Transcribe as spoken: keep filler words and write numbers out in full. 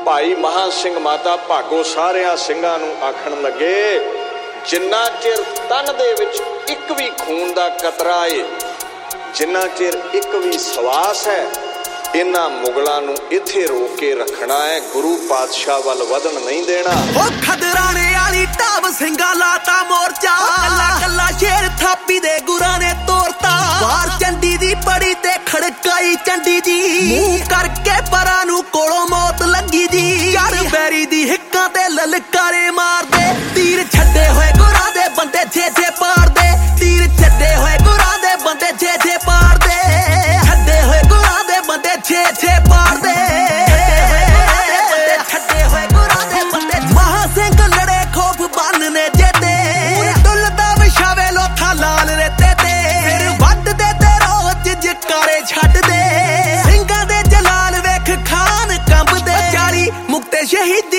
ਭਾਈ ਮਹਾਂ ਸਿੰਘ ਮਾਤਾ ਭਾਗੋ ਸਾਰਿਆਂ ਸਿੰਘਾਂ ਨੂੰ ਆਖਣ ਲੱਗੇ, ਜਿੰਨਾ ਚਿਰ ਤਨ ਦੇ ਵਿੱਚ ਇੱਕ ਵੀ ਖੂਨ ਦਾ ਕਤਰਾ ਏ, ਜਿੰਨਾ ਚਿਰ ਇੱਕ ਵੀ ਸਵਾਸ ਹੈ, ਇਹਨਾਂ ਮੁਗਲਾਂ ਨੂੰ ਇੱਥੇ ਰੋਕ ਕੇ ਰੱਖਣਾ ਹੈ, ਗੁਰੂ ਪਾਤਸ਼ਾਹ ਵੱਲ ਵਧਣ ਨਹੀਂ ਦੇਣਾ। ਉਹ ਖਦਰਾਣੇ ਵਾਲੀ ਢਾਬ ਸਿੰਘਾਂ ਲਾਤਾ ਮੋਰਚਾ, ਕੱਲਾ ਕੱਲਾ ਸ਼ੇਰ ਥਾਪੀ ਦੇ ਗੁਰਾਂ ਨੇ ਤੋਰਤਾ। ਬਾਹਰ ਚੰਡੀ ਦੀ ਬੜੀ ਤੇ ਖੜਕਾਈ ਚੰਡੀ ਜੀ, ਮੂੰਹ ਕਰਕੇ ਪਰਾਂ ਨੂੰ ਕੋਲੋਂ ਮੌਤ ਲੱਗੀ ਜੀ। ਯਾਰ ਬੈਰੀ ਦੀ ਹਿੱਕਾਂ ਤੇ ਲਲਕਾਰੇ ਮਾਰਦੇ, ਤੀਰ ਛੱਡੇ ਹੋਏ ਗੁਰਾਂ ਦੇ ਬੰਦੇ ਛੇ ਛੇ ਪਾੜਦੇ, ਤੀਰ ਛੱਡੇ ਹੋਏ ਗੁਰਾਂ ਦੇ ਬੰਦੇ ਛੇ ਛੇ ਪਾੜਦੇ, ਛੱਡੇ ਹੋਏ ਗੁਰਾਂ ਦੇ ਬੰਦੇ ਛੇ ਛੇ ਪਾੜਦੇ, ਛੱਡੇ ਹੋਏ ਗੁਰਾਂ ਦੇ ਬੰਦੇ। ਮਹਾਂ ਸਿੰਘ ਲੜੇ ਖੋਫ ਬੰਨ ਨੇ ਜੇਤੇ, ਡੁੱਲਦਾ ਵਿਛਾਵੇ ਲੋਥਾ ਲਾਲ ਰੇਤੇ ਤੇ, ਫਿਰ ਵੱਢਦੇ ਤੇ ਰੋਜ਼ ਜਕਾਰੇ ਛੱਡਦੇ, ਸਿੰਘਾਂ ਦੇ ਜਲਾਲ ਵੇਖ ਖਾਨ ਕੰਬਦੇ। ਚਾਲੀ ਮੁਕਤੇ ਸ਼ਹੀਦ